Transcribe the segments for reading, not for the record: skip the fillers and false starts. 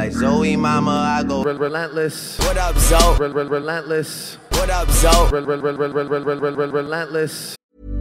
like Zoe mama, I go relentless. What up, Zoe? Relentless. What up, Zoe? Relentless.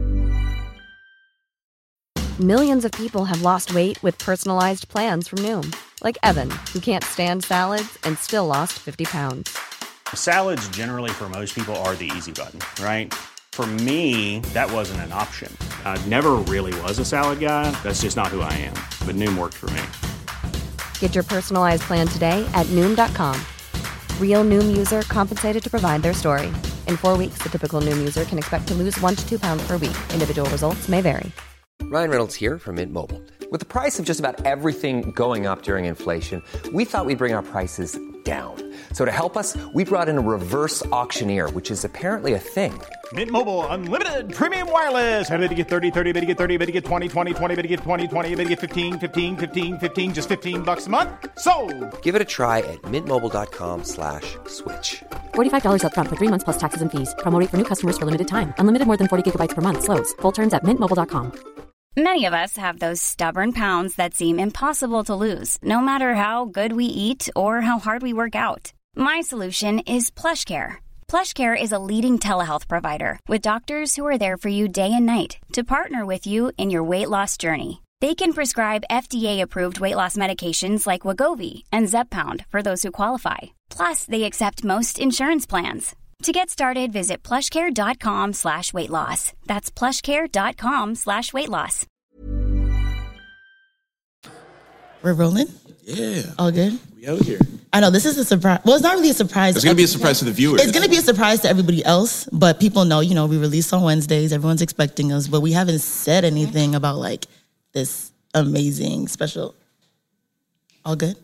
Millions of people have lost weight with personalized plans from Noom. Like Evan, who can't stand salads and still lost 50 pounds. Salads generally for most people are the easy button, right? For me, that wasn't an option. I never really was a salad guy. That's just not who I am. But Noom worked for me. Get your personalized plan today at Noom.com. Real Noom user compensated to provide their story. In 4 weeks, the typical Noom user can expect to lose 1 to 2 pounds per week. Individual results may vary. Ryan Reynolds here from Mint Mobile. With the price of just about everything going up during inflation, we thought we'd bring our prices down. So to help us, we brought in a reverse auctioneer, which is apparently a thing. Mint Mobile Unlimited Premium Wireless. How to get 30, 30, bit to get 30, bit to get 20, 20, 20, bit to get 20, 20, bit to get 15, 15, 15, 15, just $15 a month? Sold! Give it a try at mintmobile.com/switch. $45 up front for 3 months plus taxes and fees. Promo rate for new customers for limited time. Unlimited more than 40 gigabytes per month. Slows full terms at mintmobile.com. Many of us have those stubborn pounds that seem impossible to lose, no matter how good we eat or how hard we work out. My solution is PlushCare. PlushCare is a leading telehealth provider with doctors who are there for you day and night to partner with you in your weight loss journey. They can prescribe FDA-approved weight loss medications like Wegovy and Zepbound for those who qualify. Plus, they accept most insurance plans. To get started, visit plushcare.com/weightloss. That's plushcare.com/weightloss. We're rolling? Yeah. All good? We out here. I know, this is a surprise. Well, it's not really a surprise. It's going to be a surprise to the viewers. It's going to be a surprise to everybody else, but people know, you know, we release on Wednesdays. Everyone's expecting us, but we haven't said anything about, like, this amazing special. All good?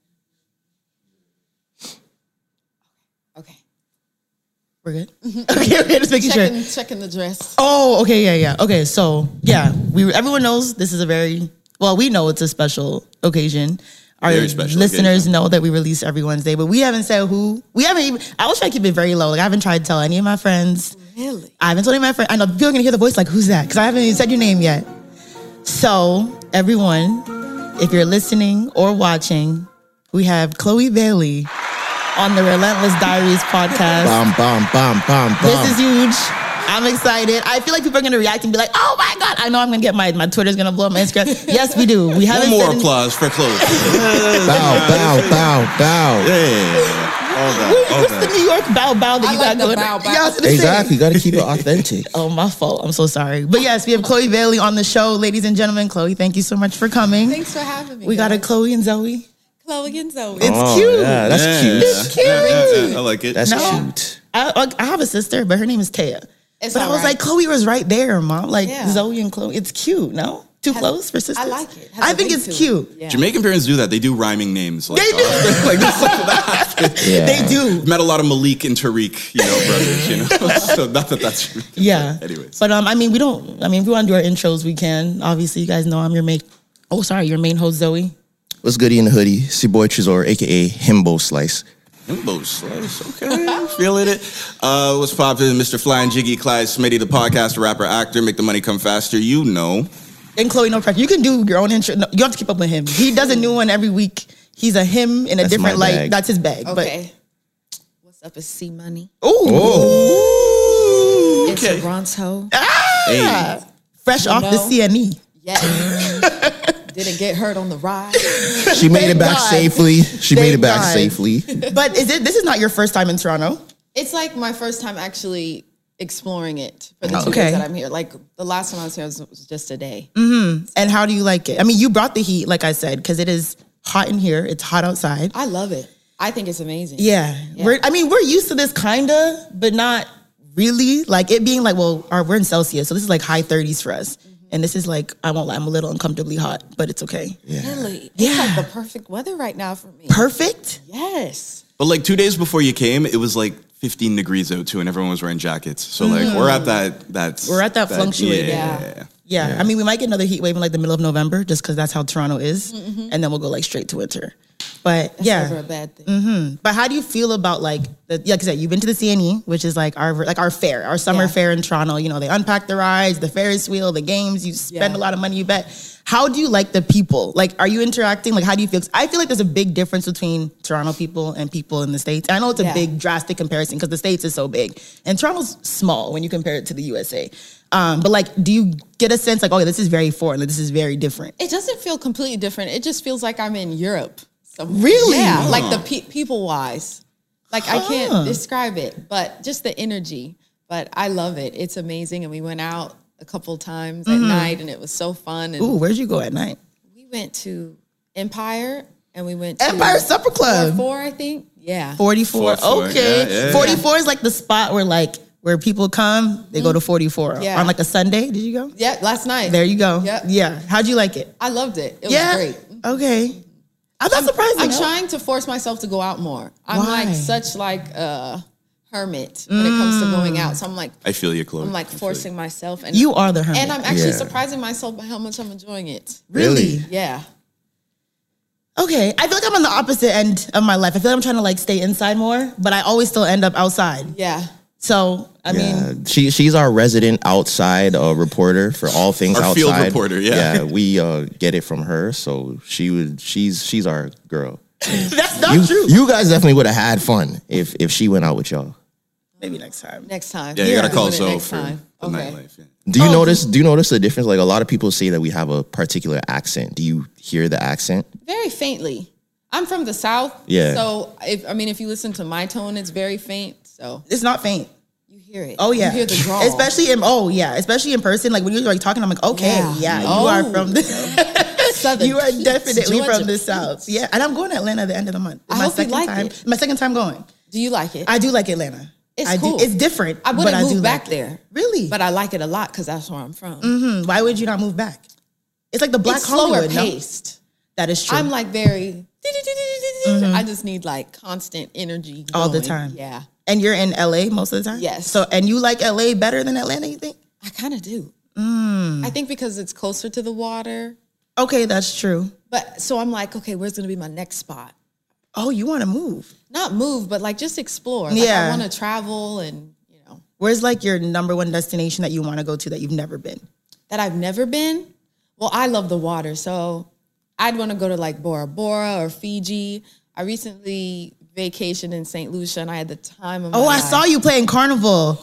Okay. We're good? Okay, just making sure. Checking the dress. Oh, okay, yeah. Okay, so, yeah, everyone knows this is a we know it's a special occasion. Our listeners know that we release every Wednesday, but we haven't said who. I was trying to keep it very low. Like, I haven't tried to tell any of my friends. Really? I haven't told any of my friends. I know people are going to hear the voice like, who's that? Because I haven't even said your name yet. So, everyone, if you're listening or watching, we have Chloe Bailey on the Relentless Diaries podcast. Bam. This is huge. I'm excited. I feel like people are going to react and be like, oh my God. I know I'm going to get my Twitter's going to blow up, my Instagram. Yes, we do. We haven't One more applause for Chloe. bow. Yeah. What's the New York bow that you got going on? Exactly. You got to keep it authentic. Oh, my fault. I'm so sorry. But yes, we have Chloe Bailey on the show. Ladies and gentlemen, Chloe, thank you so much for coming. Thanks for having me. We got a Chloe and Zoe. Chloe and Zoe. It's cute. Yeah, that's cute. It's cute. Yeah, I like it. That's cute. I have a sister, but her name is Taya. But I was like, Chloe was right there, Mom. Like, Zoe and Chloe. It's cute, no? Too close for sisters? I like it. I think it's cute. Yeah. Jamaican parents do that. They do rhyming names. Like, they do. They do. Met a lot of Malik and Tariq, brothers, So not that that's true. Yeah. Anyways. But, if we want to do our intros, we can. Obviously, you guys know I'm your main host, Zoe. What's goody in the hoodie? It's your boy Trezor, a.k.a. Himbo Slice. Himbo Slice, okay. Feeling it. What's poppin'? Mr. Fly and Jiggy, Clyde Smitty, the podcast, rapper, actor, make the money come faster, And Chloe, no pressure. You can do your own intro. No, you have to keep up with him. He does a new one every week. He's a him in a different light. Bag. That's his bag. Okay. What's up? It's C Money. Ooh. It's a Toronto. Hey. Fresh off the CME. Yes. Didn't get hurt on the ride. She made it back safely. But this is not your first time in Toronto? It's like my first time actually exploring it for the 2 days that I'm here. Like the last time I was here was just a day. Mm-hmm. And how do you like it? I mean, you brought the heat, like I said, because it is hot in here. It's hot outside. I love it. I think it's amazing. Yeah. We're used to this kinda, but not really. Like it being like, we're in Celsius, so this is like high 30s for us. And this is like, I won't lie, I'm a little uncomfortably hot, but it's okay. Yeah. Really? It's like the perfect weather right now for me. Perfect? Yes. But like 2 days before you came, it was like 15 degrees out too, and everyone was wearing jackets. So like we're at that fluctuating. Yeah. I mean, we might get another heat wave in like the middle of November, just because that's how Toronto is, and then we'll go like straight to winter. But That's yeah, never a bad thing. Mm-hmm. But how do you feel about like I said, you've been to the CNE, which is like our fair, our summer fair in Toronto. You know, they unpack the rides, the Ferris wheel, the games. You spend a lot of money, you bet. How do you like the people? Like, are you interacting? Like, how do you feel? I feel like there's a big difference between Toronto people and people in the States. And I know it's a big, drastic comparison because the States is so big. And Toronto's small when you compare it to the USA. But like, do you get a sense like, oh, this is very foreign, like, this is very different? It doesn't feel completely different. It just feels like I'm in Europe. Really? Yeah, like the people-wise. Like, I can't describe it, but just the energy. But I love it. It's amazing. And we went out a couple times at night, and it was so fun. And where'd you go at night? We went to Empire, and we went to Empire Supper Club. 44, I think. Yeah. 44. Okay. Yeah. 44 is like the spot where people come, they go to 44 on like a Sunday. Did you go? Yeah, last night. There you go. Yep. Yeah. How'd you like it? I loved it. It was great. Okay. I'm not surprised. I'm trying to force myself to go out more. I'm like such like a hermit when it comes to going out. So I'm like, I feel you, Chloe. I'm like forcing myself. And you are the hermit. And I'm actually surprising myself by how much I'm enjoying it. Really? Yeah. Okay. I feel like I'm on the opposite end of my life. I feel like I'm trying to like stay inside more, but I always still end up outside. Yeah. So, I mean, she's our resident outside reporter for all things our outside. Field reporter, yeah. We get it from her, so she's our girl. That's not true. You guys definitely would have had fun if she went out with y'all. Maybe next time. Next time. Yeah, you gotta call so next for time. the nightlife. Yeah. Do you notice the difference? Like a lot of people say that we have a particular accent. Do you hear the accent? Very faintly. I'm from the South. Yeah. So if you listen to my tone, it's very faint. So it's not faint. You hear it. Oh yeah. You hear the drawl. Especially in person. Like when you're like talking, I'm like, okay, you are from the Southern. You are definitely Georgia. From the South. Yeah. And I'm going to Atlanta at the end of the month. I hope you like it. My second time going. Do you like it? I do like Atlanta. It's cool. It's different. I wouldn't move back there. Really? But I like it a lot because that's where I'm from. Mm-hmm. Why would you not move back? It's like the Black Hollywood. Slower paced. No? That is true. I'm like very. I just need like constant energy all the time. Yeah. And you're in LA most of the time? Yes. So, and you like LA better than Atlanta, you think? I kind of do. I think because it's closer to the water. Okay, that's true. But so I'm like, okay, where's going to be my next spot? Oh, you want to move? Not move, but like just explore. Like I want to travel and, Where's like your number one destination that you want to go to that you've never been? That I've never been? Well, I love the water. So I'd want to go to like Bora Bora or Fiji. I recently vacationed in St. Lucia and I had the time of my life. I saw you playing Carnival.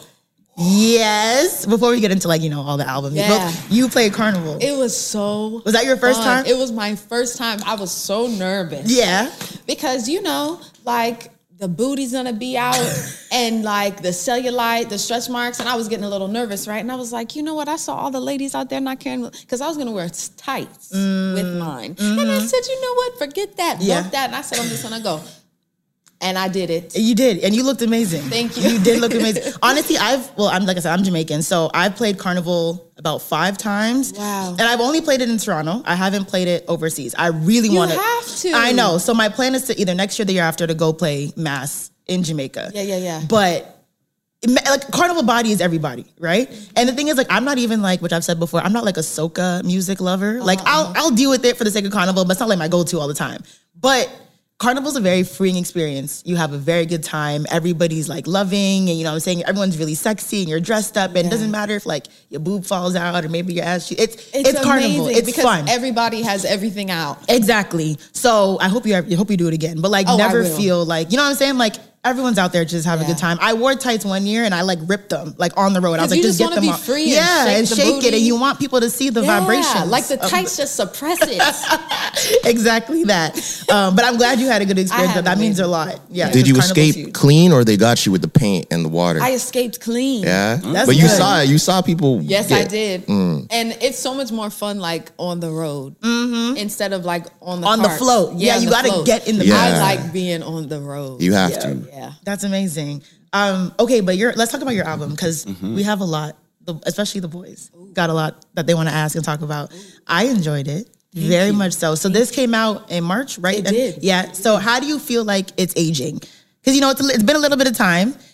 Yes. Before we get into like, all the albums. Yeah. You played Carnival. It was so Was that your first fun. time? It was my first time. I was so nervous. Yeah. Because, like the booty's gonna be out and like the cellulite, the stretch marks, and I was getting a little nervous, right? And I was like, you know what? I saw all the ladies out there not caring because I was gonna wear tights with mine. And I said, you know what? Forget that. Fuck that. And I said, I'm just gonna go. And I did it. You did. And you looked amazing. Thank you. You did look amazing. Honestly, I'm Jamaican. So I've played Carnival about 5 times. Wow. And I've only played it in Toronto. I haven't played it overseas. I really want to. You have to. I know. So my plan is to either next year or the year after to go play Mass in Jamaica. Yeah. But like Carnival body is everybody, right? And the thing is, like, I'm not even like, which I've said before, I'm not like a soca music lover. Like, I'll deal with it for the sake of Carnival, but it's not like my go-to all the time. But Carnival's a very freeing experience. You have a very good time. Everybody's like loving, and I'm saying everyone's really sexy, and you're dressed up, and it doesn't matter if like your boob falls out or maybe your ass. It's Carnival. It's because fun. Everybody has everything out. Exactly. So I hope you do it again, but like never feel like what I'm saying. Like everyone's out there just have a good time. I wore tights one year and I like ripped them like on the road. I was like, just get them off. Free and shake it, and you want people to see the vibration. Like the tights just suppress it. Exactly that. But I'm glad you had a good experience. That means a lot. Yeah. Did you escape clean, or they got you with the paint and the water? I escaped clean. Yeah, but good. You saw people. Yes, I did. And it's so much more fun like on the road instead of like on the float. Yeah, you got to get in the. I like being on the road. You have to. Yeah, that's amazing. Okay, but let's talk about your album because we have a lot, especially the boys got a lot that they want to ask and talk about. I enjoyed it. Very much so. So this came out in March, right? It did. Yeah. So how do you feel like it's aging? Because, it's been a little bit of time.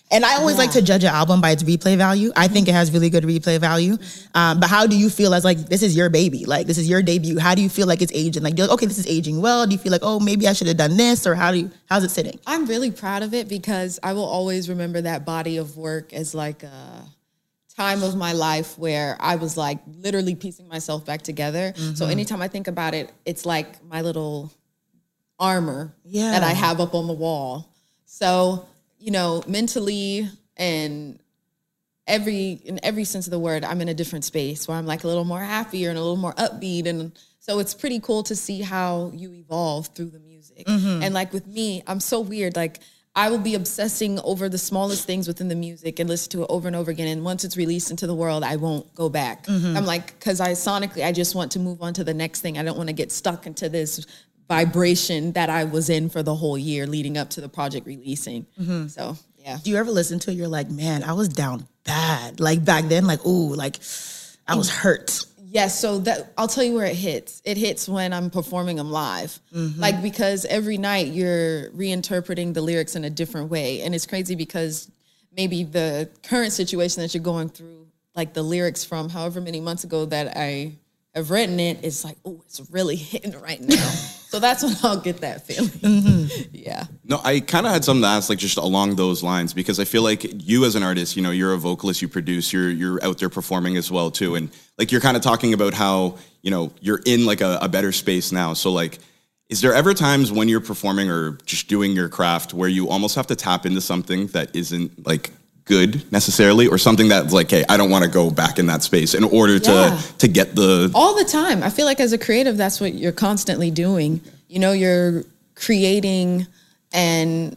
And I always like to judge an album by its replay value. I think it has really good replay value. But how do you feel as like, this is your baby? Like, this is your debut. How do you feel like it's aging? Like, you're like, okay, this is aging well. Do you feel like, oh, maybe I should have done this? Or how's it sitting? I'm really proud of it because I will always remember that body of work as like a time of my life where I was like literally piecing myself back together. So anytime I think about it, it's like my little armor that I have up on the wall. So, you know, mentally and in every sense of the word, I'm in a different space where I'm like a little more happier and a little more upbeat. And so it's pretty cool to see how you evolve through the music. And like with me, I'm so weird. Like I will be obsessing over the smallest things within the music and listen to it over and over again. And once it's released into the world, I won't go back. I'm like, because sonically, I just want to move on to the next thing. I don't want to get stuck into this vibration that I was in for the whole year leading up to the project releasing. So, yeah. Do you ever listen to it? You're like, man, I was down bad. Like back then, like, ooh, like I was hurt. Yes, so that I'll tell you where it hits. It hits when I'm performing them live. Like, because every night you're reinterpreting the lyrics in a different way. And it's crazy because maybe the current situation that you're going through, like the lyrics from however many months ago that I have written it, it's like, oh, it's really hitting right now. So that's when I'll get that feeling. Yeah. No, I kind of had something to ask, like just along those lines, because I feel like you as an artist, you know, you're a vocalist, you produce, you're out there performing as well too, and like you're kind of talking about how, you know, you're in like a better space now. So like, is there ever times when you're performing or just doing your craft where you almost have to tap into something that isn't like good necessarily, or something that's like, hey, I don't want to go back in that space in order to get the... All the time. I feel like as a creative, that's what you're constantly doing. You know, you're creating and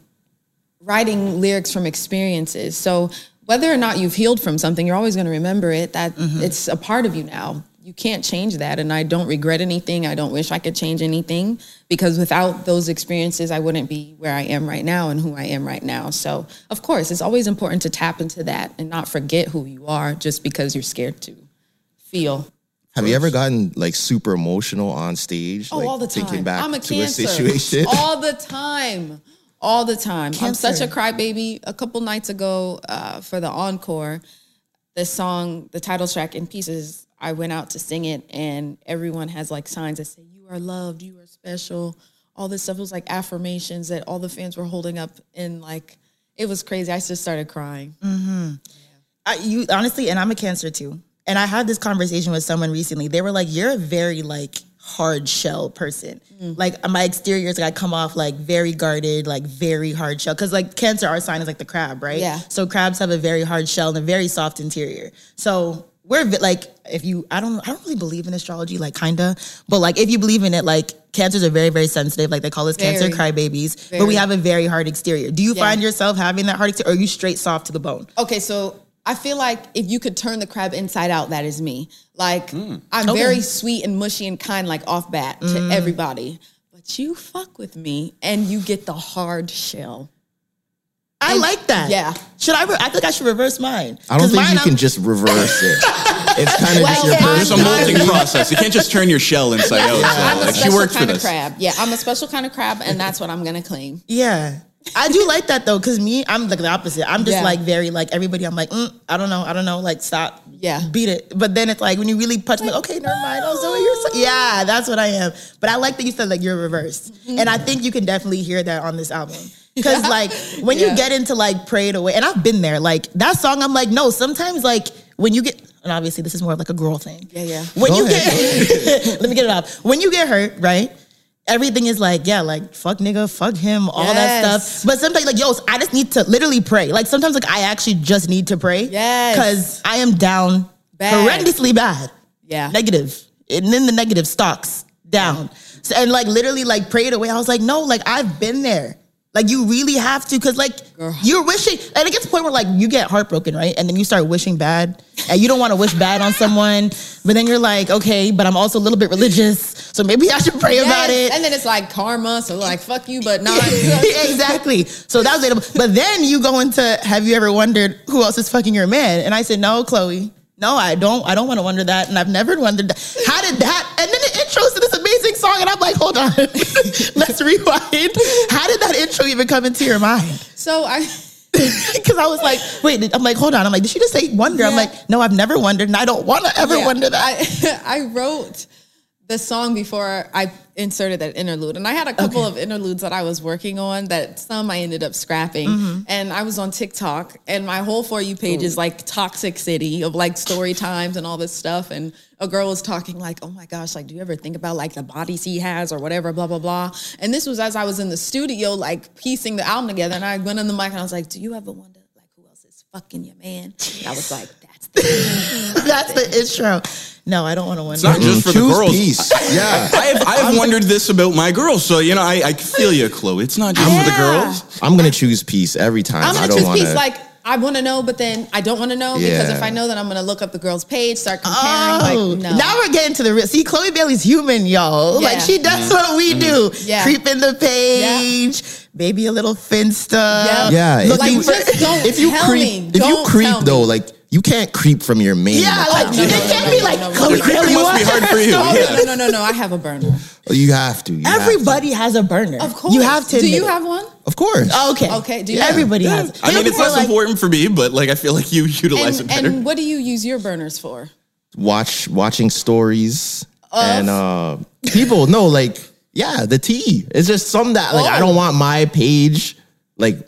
writing lyrics from experiences. So whether or not you've healed from something, you're always going to remember it, that it's a part of you now. You can't change that. And I don't regret anything. I don't wish I could change anything, because without those experiences, I wouldn't be where I am right now and who I am right now. So, of course, it's always important to tap into that and not forget who you are just because you're scared to feel. Have you ever gotten like super emotional on stage? Oh, like, all the time. Thinking back I'm a to Cancer. a situation? All the time. All the time. Cancer. I'm such a crybaby. A couple nights ago for the encore, the song, the title track, In Pieces, I went out to sing it, and everyone has like signs that say, you are loved, you are special, all this stuff. It was like affirmations that all the fans were holding up, and like, it was crazy. I just started crying. You honestly, and I'm a Cancer too. And I had this conversation with someone recently. They were like, you're a very like hard shell person. Like my exterior is like, I come off like very guarded, like very hard shell. Cause like Cancer, our sign is like the crab, right? Yeah. So crabs have a very hard shell and a very soft interior. So we're like, I don't really believe in astrology, like kinda, but like if you believe in it, like Cancers are very, very sensitive. Like they call us Cancer crybabies, but we have a very hard exterior. Do you find yourself having that hard exterior, or are you straight soft to the bone? Okay, so I feel like if you could turn the crab inside out, that is me. Like I'm very sweet and mushy and kind, like off bat to everybody, but you fuck with me and you get the hard shell. I like that. Yeah. I think I should reverse mine. I don't think you can just reverse it. It's kind of just your There's a molting process. You can't just turn your shell inside out. I'm So, a like, she special worked for kind of this. crab. Yeah, I'm a special kind of crab, and that's what I'm going to claim. Yeah. I do like that though, because I'm like the opposite. I'm just like very like everybody. I'm like, I don't know, like stop, beat it. But then it's like when you really punch me, like, okay, never mind. Oh, Zoe, you're so, yeah, that's what I am. But I like that you said like you're reversed, and I think you can definitely hear that on this album. Because like when you get into like Pray It Away, and I've been there, like that song, I'm like, no, sometimes like when you get, and obviously this is more of like a girl thing. Yeah. When you get, let me get it off. When you get hurt, right? Everything is like, yeah, like, fuck nigga, fuck him, all that stuff. But sometimes, like, yo, I just need to literally pray. Like, sometimes, like, I actually just need to pray. Yes. Because I am down horrendously bad. Yeah. Negative. And then the negative stalks down. So, and, like, literally, like, Pray It Away. I was like, no, like, I've been there. Like, you really have to, because, like, you're wishing, and it gets to the point where, like, you get heartbroken, right? And then you start wishing bad, and you don't want to wish bad on someone, but then you're like, okay, but I'm also a little bit religious, so maybe I should pray about it. And then it's like karma, so like, fuck you, but not. Exactly. So that was it. But then you go into, have you ever wondered who else is fucking your man? And I said, no, Chloe. No, I don't want to wonder that, and I've never wondered that. How did that? And then the intros to this amazing song, and I'm like, hold on, let's rewind. How did that intro even come into your mind? So Because I was like, wait, I'm like, hold on. I'm like, did she just say wonder? I'm like, no, I've never wondered, and I don't want to ever wonder that. I wrote the song before I inserted that interlude. And I had a couple of interludes that I was working on that some I ended up scrapping. And I was on TikTok and my whole For You page is like Toxic City of like story times and all this stuff. And a girl was talking like, oh my gosh, like, do you ever think about like the bodies he has or whatever, blah, blah, blah. And this was as I was in the studio, like piecing the album together. And I went on the mic and I was like, do you ever wonder like who else is fucking your man? And I was like, that's the intro. No, I don't want to wonder. It's not just for the girls. Peace. Yeah, I have wondered this about my girls, so you know I feel you, Chloe. It's not just for the girls. I'm gonna choose peace every time. I'm gonna choose peace. Like I want to know, but then I don't want to know because if I know that I'm gonna look up the girl's page, start comparing. Like, no. Now we're getting to the real. See, Chloe Bailey's human, y'all. Like she does what we do. Yeah. Creep in the page. Maybe a little Finsta. Yeah. Like, just don't tell me. If you creep though, like. You can't creep from your main. Yeah, like you can't be like Chloe Bailey. Must be hard for you. No. I have a burner. You have to. Everybody has a burner. Of course. You have to. Do you have one? Of course. Okay. Do you? Everybody has it. I mean, it's less important for me, but like I feel like you utilize it better. And what do you use your burners for? Watching stories and people know like the tea. It's just something that like I don't want my page like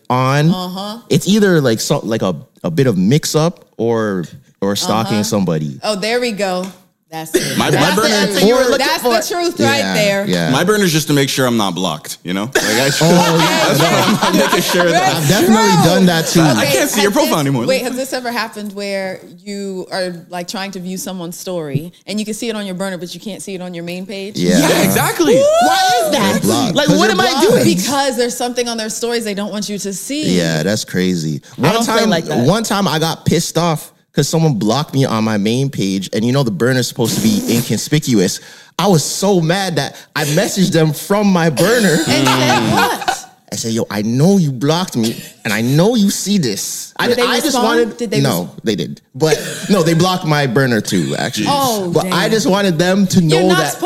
on. It's either like like a bit of mix up or stalking somebody. Oh, there we go. That's it. My burner. That's the truth right there. Yeah. My burner is just to make sure I'm not blocked. You know, like that's why I'm making sure that I've definitely done that too. I can't see your profile anymore. Wait, has this ever happened where you are like trying to view someone's story and you can see it on your burner, but you can't see it on your main page? Yeah, exactly. Why is that? Like, what am I doing? Because there's something on their stories they don't want you to see. Yeah, that's crazy. One time I got pissed off because someone blocked me on my main page, and you know the burner's supposed to be inconspicuous. I was so mad that I messaged them from my burner. And said what? I said, yo, I know you blocked me, and I know you see this. Did they respond? They did. But no, they blocked my burner too, actually. But damn. I just wanted them to know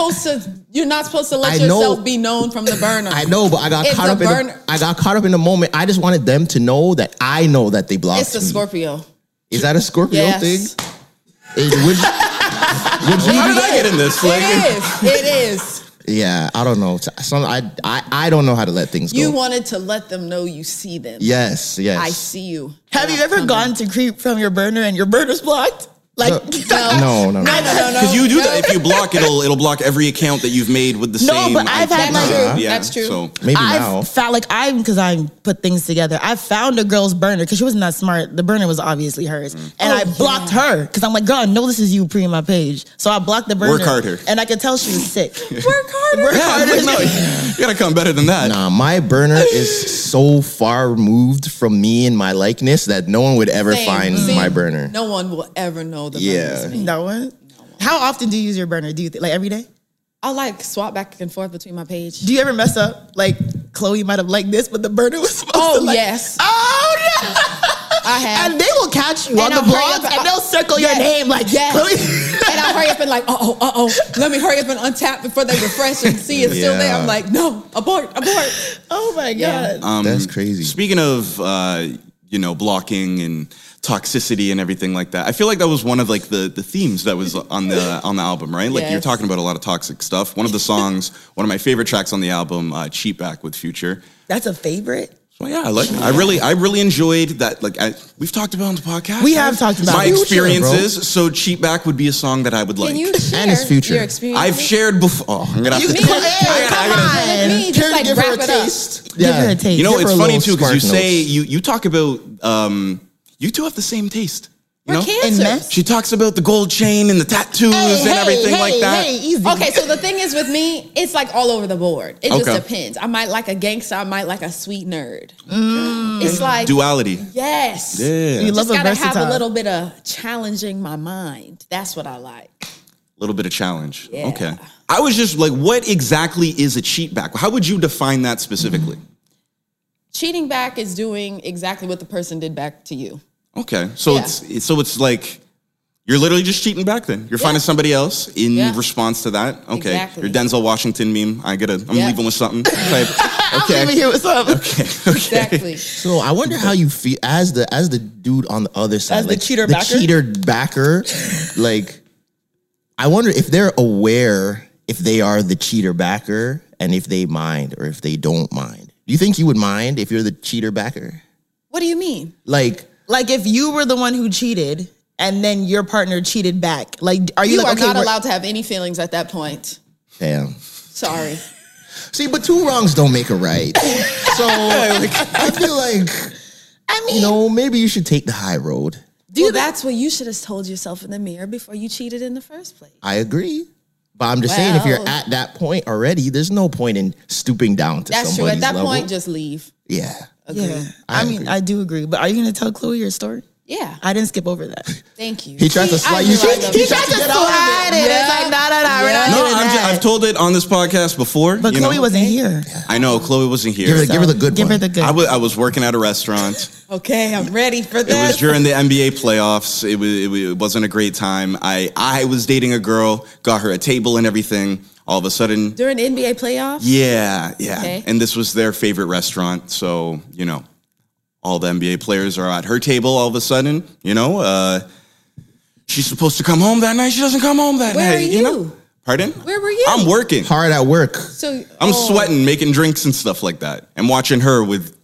You're not supposed to let yourself be known from the burner. I know, but I got caught up in the moment. I just wanted them to know that I know that they blocked me. It's a Scorpio. Is that a Scorpio thing? How did I get in this? It is. Yeah, I don't know. I don't know how to let things go. You wanted to let them know you see them. Yes. I see you. Have you ever gone to creep from your burner and your burner's blocked? Like no. Because you do that. If you block, it'll block every account that you've made with the same. No, but I've had that's true. So maybe now. I've found because I put things together. I found a girl's burner because she wasn't that smart. The burner was obviously hers, and I blocked her because I'm like, girl, I know this is you pre my page. So I blocked the burner. Work harder. And I could tell she was sick. Work harder. No, you gotta come better than that. Nah, my burner is so far removed from me and my likeness that no one would ever find my burner. No one will ever know the burner is me. No one? How often do you use your burner? Do you like every day? I'll like swap back and forth between my page. Do you ever mess up? Like Chloe might have liked this, but the burner was supposed to yes. Oh no! I have. And they will catch you on the blogs and they'll circle your name like Chloe. And I'll hurry up and like, let me hurry up and untap before they refresh and see it's still there. I'm like, no, abort. Oh my God. That's crazy. Speaking of blocking and toxicity and everything like that, I feel like that was one of like the themes that was on the album, right? Like you're talking about a lot of toxic stuff. One of the songs, one of my favorite tracks on the album, Cheat Back with Future. That's a favorite? So yeah, I really enjoyed that. Like we've talked about on the podcast. We have talked about my experiences. Bro. So Cheat Back would be a song that I would like. Can you share and his future. Your experience? I've shared before. Oh, I'm gonna have to. Just like give wrap her a it taste. up. Give her a taste. You know, give it's funny too because you notes. say you talk about you two have the same taste. You know? Cancers. She talks about the gold chain and the tattoos and everything like that. Easy. Okay, so the thing is with me, it's like all over the board. It just depends. I might like a gangster. I might like a sweet nerd. It's like duality. Yes. Yeah. You love just gotta versatile. have a little bit of challenging my mind. That's what I like. A little bit of challenge. Yeah. Okay. I was just like, what exactly is a cheat back? How would you define that specifically? Cheating back is doing exactly what the person did back to you. Okay, so it's like You're literally just cheating back then. You're finding somebody else in response to that. Okay. Exactly. Your Denzel Washington meme. I'm leaving with something. Okay. I'm leaving here with something. Okay. Exactly. So I wonder how you feel as the dude on the other side. As the cheater the backer? cheater backer. Like, I wonder if they're aware if they are the cheater backer and if they mind or if they don't mind. Do you think you would mind if you're the cheater backer? What do you mean? Like if you were the one who cheated and then your partner cheated back, like, are you, You like, are not allowed to have any feelings at that point. Damn. Sorry. See, but two wrongs don't make a right. So I feel like, maybe you should take the high road. That's what you should have told yourself in the mirror before you cheated in the first place. I agree. But I'm just saying, if you're at that point already, there's no point in stooping down to That's true. somebody's At that level. point, just leave. Yeah. Agree. Yeah. I mean, I do agree. But are you going to tell Chloe your story? Yeah. I didn't skip over that. Thank you. He tried to slide you. He tried to slide it. It's like, I've told it on this podcast before. But Chloe wasn't here. I know, Chloe wasn't here. Give her the good Give one. her the good. I was working at a restaurant. Okay, I'm ready for It was this. during the NBA playoffs. It wasn't a great time. I was dating a girl, got her a table and everything. All of a sudden, During the NBA playoffs? yeah. Okay. And this was their favorite restaurant. So, all the NBA players are at her table all of a sudden, she's supposed to come home that night. She doesn't come home that Where night. are you? Pardon? Where were you? I'm working. Hard at work. So I'm sweating, making drinks and stuff like that. And watching her with,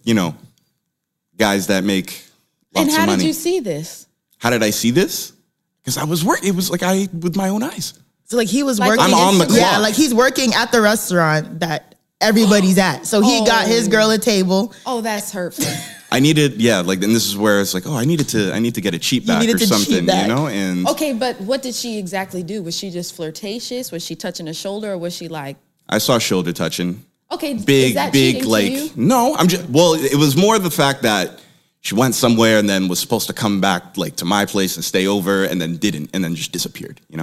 guys that make lots And how of money. did you see this? How did I see this? Because I was working. It was like with my own eyes. So, like, he was Like working. I'm on the Yeah, clock. like, he's working at the restaurant that everybody's at. So, he got his girl a table. Oh, that's hurtful. I needed, and this is where it's like, I need to get a cheat back needed or to cheat something, back. and Okay, but what did she exactly do? Was she just flirtatious? Was she touching his shoulder, or was she like? I saw shoulder touching. Okay, Big, is that big, cheating like, to you? no, it was more the fact that she went somewhere and then was supposed to come back, like, to my place and stay over and then didn't, and then just disappeared, What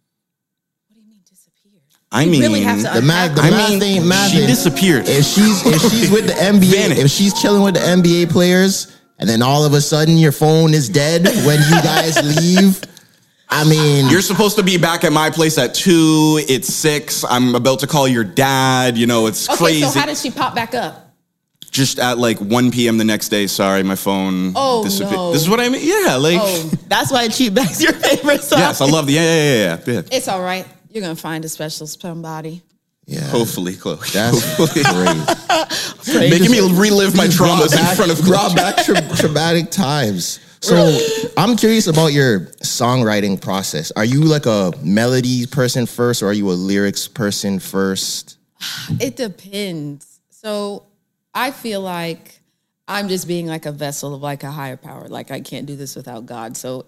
do you mean disappeared? I You mean, really have to The math thing, she disappeared. If she's with the NBA, Vanished. if she's chilling with the NBA players, and then all of a sudden your phone is dead when you guys leave, I mean, You're supposed to be back at my place at 2. It's 6. I'm about to call your dad. It's Okay, crazy. so how did she pop back up? Just at like 1 p.m. the next day. Sorry, my phone disappeared. No. This is what I mean. Yeah, like That's why cheat back's your favorite song. yes, I love the yeah. It's all right. You're gonna find a special somebody. yeah, Hopefully, Chloe. that's Hopefully. great. Making me relive my traumas in front of brought back traumatic times. So I'm curious about your songwriting process. Are you like a melody person first, or are you a lyrics person first? It depends. So I feel like I'm just being like a vessel of like a higher power. Like I can't do this without God. So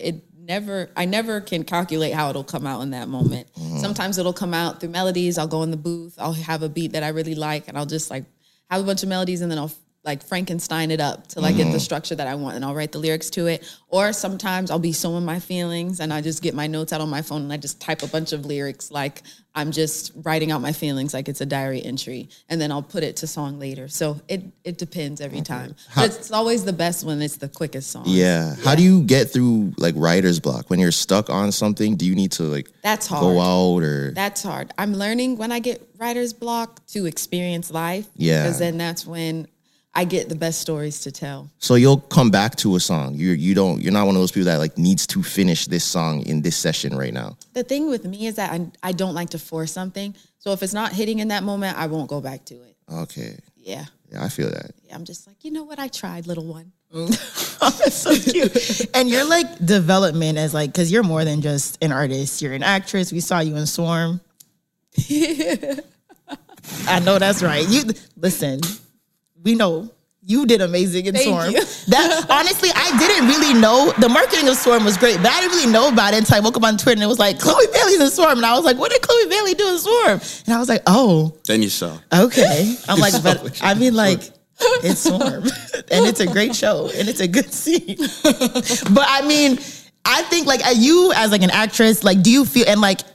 I never can calculate how it'll come out in that moment. Sometimes it'll come out through melodies. I'll go in the booth. I'll have a beat that I really like, and I'll just like have a bunch of melodies, and then I'll like Frankenstein it up till I get the structure that I want, and I'll write the lyrics to it. Or sometimes I'll be sewing my feelings, and I just get my notes out on my phone, and I just type a bunch of lyrics like I'm just writing out my feelings like it's a diary entry, and then I'll put it to song later. So it depends every time. But it's always the best when it's the quickest song. Yeah. How do you get through like writer's block when you're stuck on something? Do you need to like That's hard. go out or? That's hard. I'm learning when I get writer's block to experience life. Yeah. Because then that's when I get the best stories to tell. So you'll come back to a song. You're not one of those people that like needs to finish this song in this session right now. The thing with me is that I don't like to force something. So if it's not hitting in that moment, I won't go back to it. Okay. Yeah. Yeah, I feel that. Yeah, I'm just like, you know what? I tried, little one. That's so cute. And you're like development as like, because you're more than just an artist. You're an actress. We saw you in Swarm. I know that's right. Listen, we know you did amazing in Swarm. you. That honestly, I didn't really know. The marketing of Swarm was great, but I didn't really know about it until I woke up on Twitter and it was like, Chloe Bailey's in Swarm. And I was like, what did Chloe Bailey do in Swarm? And I was like, oh. Then you saw. Okay. I'm like, but I mean, like, it's Swarm. And it's a great show. And it's a good scene. But I mean, I think, like, you as, like, an actress, like, do you feel, and, like,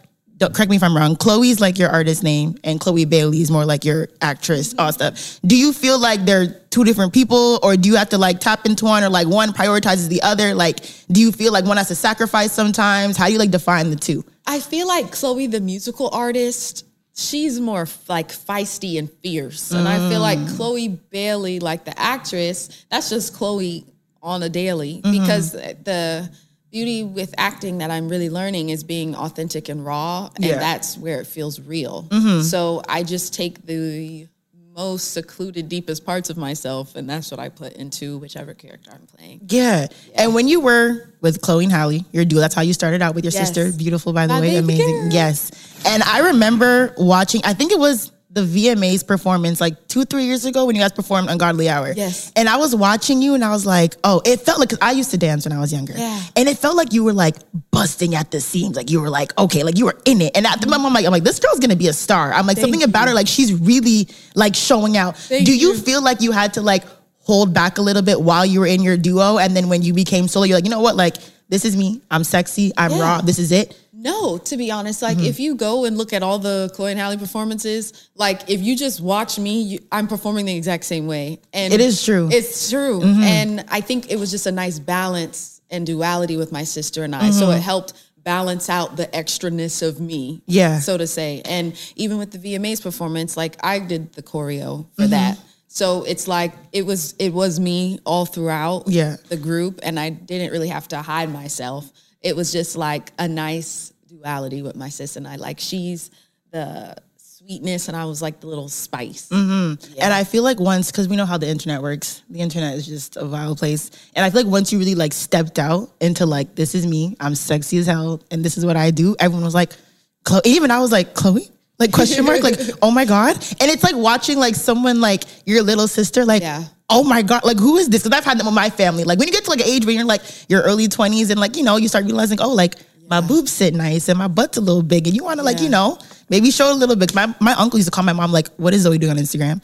correct me if I'm wrong, Chloe's like your artist name and Chloe Bailey is more like your actress, all stuff. Do you feel like they're two different people, or do you have to like tap into one, or like one prioritizes the other? Like, do you feel like one has to sacrifice sometimes? How do you like define the two? I feel like Chloe, the musical artist, she's more like feisty and fierce. And I feel like Chloe Bailey, like the actress, that's just Chloe on a daily, because the beauty with acting that I'm really learning is being authentic and raw, and that's where it feels real. So I just take the most secluded, deepest parts of myself, and that's what I put into whichever character I'm playing. Yeah. And when you were with Chloe and Halle, your duo, that's how you started out with your sister. Beautiful, by the way. Amazing. Girl. Yes. And I remember watching, I think it was the VMAs performance like 2-3 years ago when you guys performed Ungodly Hour. Yes. And I was watching you and I was like, oh, it felt like, cause I used to dance when I was younger. Yeah. And it felt like you were like busting at the seams. Like you were like, okay, like you were in it. And at the moment I'm like, this girl's gonna be a star. I'm like, something about her, like she's really like showing out. Do you feel like you had to like hold back a little bit while you were in your duo? And then when you became solo, you're like, you know what? Like, this is me. I'm sexy. I'm raw. This is it. No, to be honest, like if you go and look at all the Chloe and Halle performances, like if you just watch me, I'm performing the exact same way. And it is true. It's true. And I think it was just a nice balance and duality with my sister and I. So it helped balance out the extraness of me, so to say. And even with the VMAs performance, like I did the choreo for that. So it's like it was me all throughout the group, and I didn't really have to hide myself. It was just like a nice duality with my sis and I. Like she's the sweetness and I was like the little spice. And I feel like once, because we know how the internet works, the internet is just a vile place. And I feel like once you really like stepped out into like, this is me, I'm sexy as hell, and this is what I do, everyone was like, Chloe. Even I was like, Chloe? Like question mark, like, oh my God. And it's like watching like someone like your little sister, like, oh my God, like who is this? Because I've had them with my family. Like when you get to like an age where you're like your early 20s and like, you know, you start realizing, oh, like my boobs sit nice and my butt's a little big, and you want to like, you know, maybe show a little bit. My uncle used to call my mom like, what is Zoe doing on Instagram?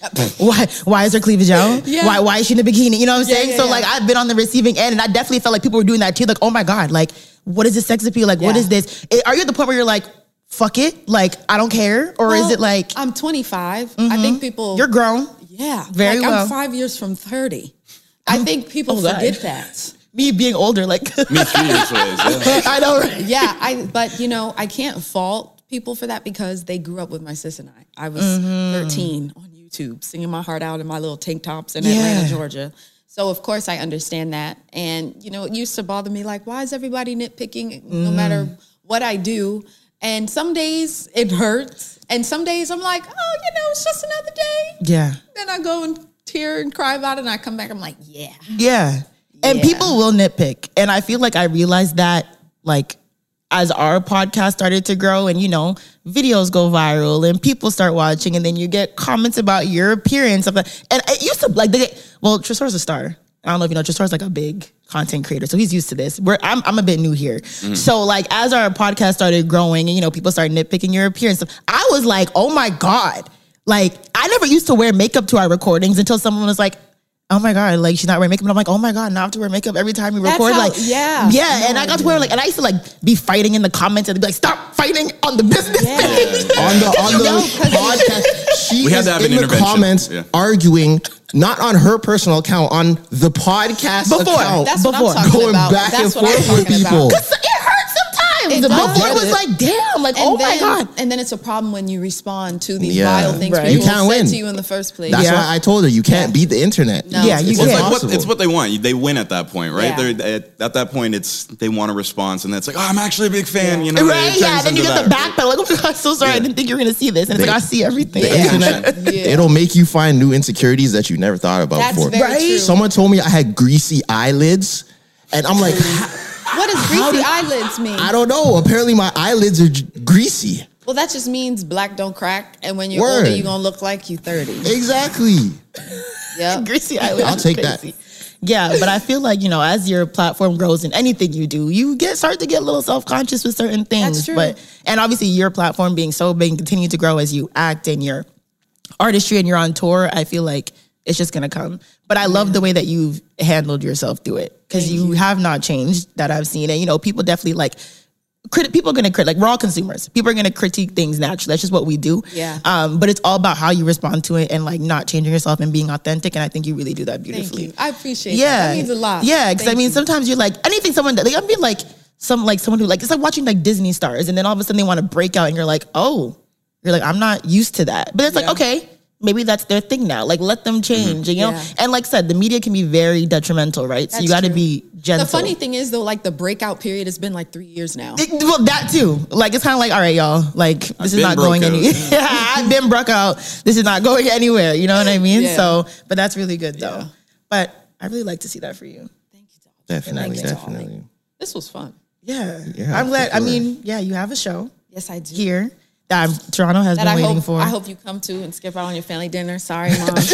Why is her cleavage out? Why is she in a bikini? You know what I'm saying? So like I've been on the receiving end, and I definitely felt like people were doing that too. Like, oh my God, like what is this sex appeal? Like what is this? Are you at the point where you're like, fuck it, like I don't care? Or is it like, I'm 25. I think people, you're grown. Yeah. Very like well. I'm 5 years from 30. I think people forget that. Me being older, like me 3 years away. I know, right? But you know, I can't fault people for that because they grew up with my sis and I. I was 13 on YouTube singing my heart out in my little tank tops in Atlanta, Georgia. So of course I understand that. And you know, it used to bother me like, why is everybody nitpicking no matter what I do? And some days it hurts. And some days I'm like, oh, you know, it's just another day. Yeah. Then I go and tear and cry about it. And I come back, I'm like, Yeah. And people will nitpick. And I feel like I realized that like as our podcast started to grow and, you know, videos go viral and people start watching and then you get comments about your appearance. And it used to like, Tresor's a star. I don't know if you know, Tresor's like a big content creator, so he's used to this. I'm a bit new here. So like as our podcast started growing and, you know, people started nitpicking your appearance, I was like, oh my God. Like I never used to wear makeup to our recordings until someone was like, oh my God, like she's not wearing makeup. And I'm like, oh my God, now I have to wear makeup every time we record. And I got to wear like, and I used to like be fighting in the comments and be like, stop fighting on the business page. on the podcast. She is in the comments arguing, not on her personal account, on the podcast account. That's what I'm talking going about. back That's and forth with people. Because it hurts sometimes. Before it was like, damn, like, oh my God. And then it's a problem when you respond to these vile things people you can't said win to you in the first place. That's why I told her you can't beat the internet. No. Yeah, you can't. It's what they want. They win at that point, right? Yeah. At that point, they want a response, and that's like, oh, I'm actually a big fan. You know, right? Yeah. Then you get the backpedal. Like, oh my God, so sorry. I didn't think you were gonna see this. And it's like I see everything. The internet, it'll make you find new insecurities that you never thought about before. Very true. Someone told me I had greasy eyelids, and I'm like, what does greasy eyelids mean? I don't know. Apparently, my eyelids are greasy. Well, that just means black don't crack, and when you're older, you're gonna look like you 30. Exactly. Yeah, greasy eyelids. I'll take that. Yeah, but I feel like, you know, as your platform grows in anything you do, you start to get a little self-conscious with certain things. That's true. And obviously your platform being so big and continue to grow as you act in your artistry and you're on tour, I feel like it's just going to come. But I love the way that you've handled yourself through it because you have not changed that I've seen. And, you know, people definitely like people are going to like we're all consumers. People are going to critique things naturally. That's just what we do. Yeah. But it's all about how you respond to it and like not changing yourself and being authentic. And I think you really do that beautifully. Thank you. I appreciate that. That means a lot. Yeah, because I mean, sometimes you're like anything someone like I'm being like someone who like it's like watching like Disney stars, and then all of a sudden they want to break out, and you're like, oh, you're like I'm not used to that. But it's like okay. Maybe that's their thing now. Like, let them change, you know? And like I said, the media can be very detrimental, right? So you got to be gentle. The funny thing is, though, like, the breakout period has been like 3 years now. Well, that too. Like, it's kind of like, all right, y'all. Like, this is not going anywhere. I've been broke out. This is not going anywhere. You know what I mean? Yeah. So, but that's really good, though. But I really like to see that for you. Thank you, Definitely. This was fun. Yeah. I'm glad. I mean, yeah, you have a show. Yes, I do. Here. That Toronto has been waiting for. I hope you come to and skip out on your family dinner. Sorry, Mom. She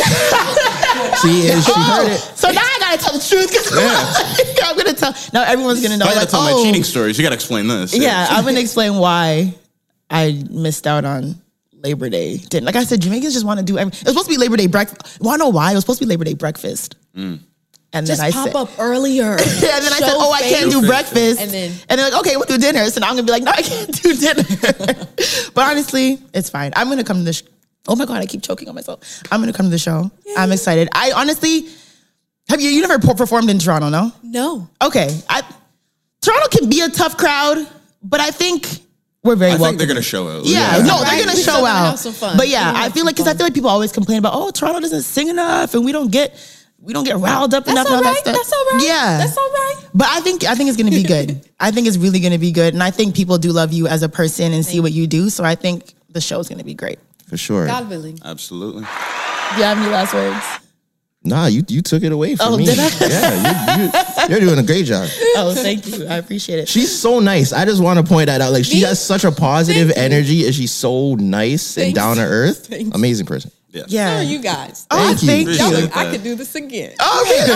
heard it. So now I gotta tell the truth. Yeah, I'm gonna tell. Now everyone's gonna know. I gotta tell my cheating stories. You gotta explain this. Yeah, I'm gonna explain why I missed out on Labor Day. Like I said, Jamaicans just want to do everything. It was supposed to be Labor Day breakfast. Want to know why? It was supposed to be Labor Day breakfast. And just then I pop said, up earlier. And then I said, oh, I can't do breakfast. And they're like, okay, we'll do dinner. So now I'm gonna be like, no, I can't do dinner. But honestly, it's fine. I'm gonna come to the oh my God, I keep choking on myself. I'm gonna come to the show. Yay. I'm excited. I honestly, you never performed in Toronto, no? No. Okay. Toronto can be a tough crowd, but I think we're very welcome. I think they're gonna show out. Yeah, no, they're gonna show out. Have some fun. But yeah, I feel like people always complain about, oh, Toronto doesn't sing enough and we don't get riled up enough and all that stuff. That's all right. Yeah. That's all right. But I think it's going to be good. I think it's really going to be good. And I think people do love you as a person and see what you do. So I think the show's going to be great. For sure. God willing. Absolutely. Do you have any last words? Nah, you took it away from me. Did I? Yeah, you're doing a great job. Oh, thank you. I appreciate it. She's so nice. I just want to point that out. Like, she has such a positive energy and she's so nice and down to earth. Amazing person. Yeah. So you guys. Thank you. I could do this again. Okay.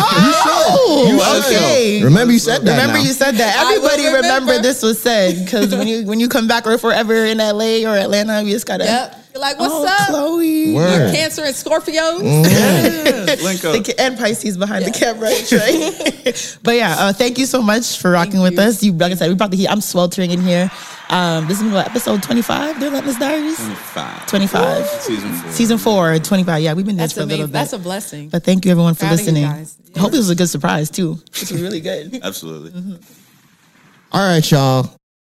Oh, okay. Remember you said that. You said that. Everybody remember this was said, because when you come back or forever in LA or Atlanta, we just gotta. Yep. You're like, what's up, Chloe? Word. Cancer and Scorpios. Yes, link up. And Pisces behind the camera, right? But yeah, thank you so much for rocking with us. Like I said, we brought the heat. I'm sweltering in here. This is episode 25, The Relentless Diaries? 25. Season 4, 25. Yeah, we've been there for a little bit. That's a blessing. But thank you, everyone, for Proud of you listening. guys. I hope this was a good surprise, too. This was really good. Absolutely. All right, y'all.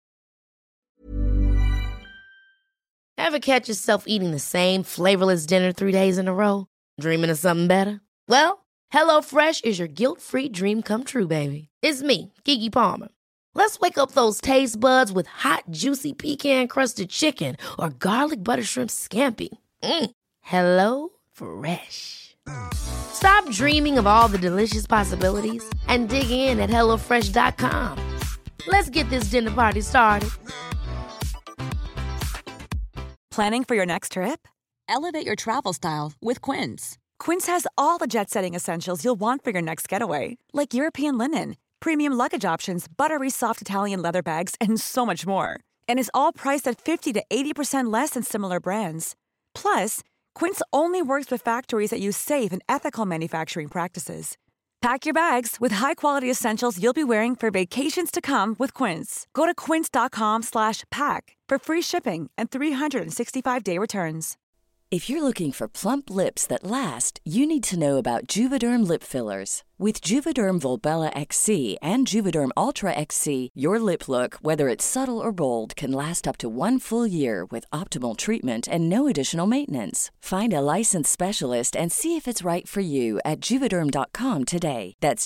Ever catch yourself eating the same flavorless dinner 3 days in a row? Dreaming of something better? Well, HelloFresh is your guilt-free dream come true, baby. It's me, Keke Palmer. Let's wake up those taste buds with hot, juicy pecan-crusted chicken or garlic butter shrimp scampi. Hello Fresh. Stop dreaming of all the delicious possibilities and dig in at HelloFresh.com. Let's get this dinner party started. Planning for your next trip? Elevate your travel style with Quince. Quince has all the jet-setting essentials you'll want for your next getaway, like European linen, premium luggage options, buttery soft Italian leather bags, and so much more. And is all priced at 50 to 80% less than similar brands. Plus, Quince only works with factories that use safe and ethical manufacturing practices. Pack your bags with high-quality essentials you'll be wearing for vacations to come with Quince. Go to quince.com/pack for free shipping and 365-day returns. If you're looking for plump lips that last, you need to know about Juvederm lip fillers. With Juvederm Volbella XC and Juvederm Ultra XC, your lip look, whether it's subtle or bold, can last up to 1 full year with optimal treatment and no additional maintenance. Find a licensed specialist and see if it's right for you at Juvederm.com today. That's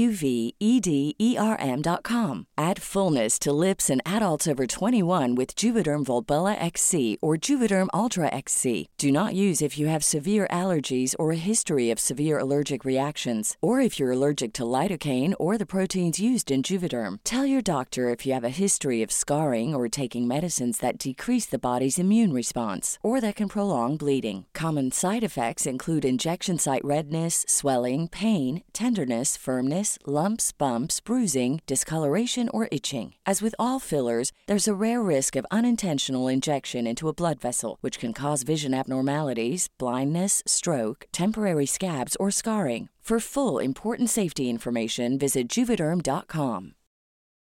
JUVEDERM.com. Add fullness to lips in adults over 21 with Juvederm Volbella XC or Juvederm Ultra XC. Do not use if you have severe allergies or a history of severe allergic reactions, or if you're allergic to lidocaine or the proteins used in Juvederm. Tell your doctor if you have a history of scarring or taking medicines that decrease the body's immune response or that can prolong bleeding. Common side effects include injection site redness, swelling, pain, tenderness, firmness, lumps, bumps, bruising, discoloration, or itching. As with all fillers, there's a rare risk of unintentional injection into a blood vessel, which can cause vision abnormalities, blindness, stroke, temporary scabs, or scarring. For full, important safety information, visit Juvederm.com.